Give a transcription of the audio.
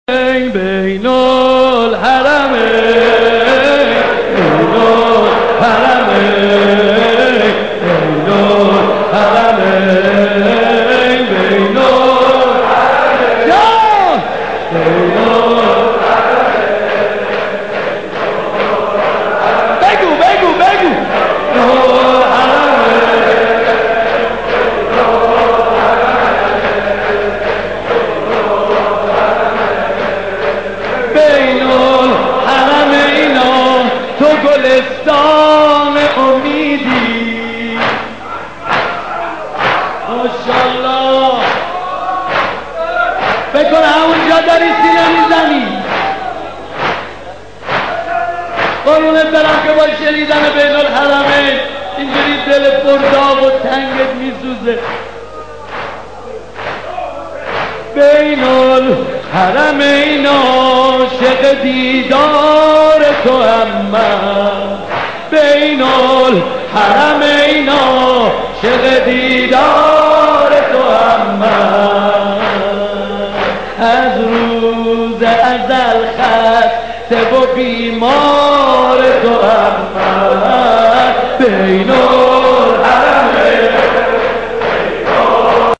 بین الحرمین بین الحرمین بین الحرمین بین الحرمین بگو گلستان امیدی ماشاءالله بکن همونجا داری سینه میزنی قرونت برم که با شنیدن بین الحرمین اینجوری دل پرداب و تنگت میسوزه بین الحرمین عاشق دیدار تو من بین الحرمین عاشق دیدار تو من از روز ازل خسته و بیمار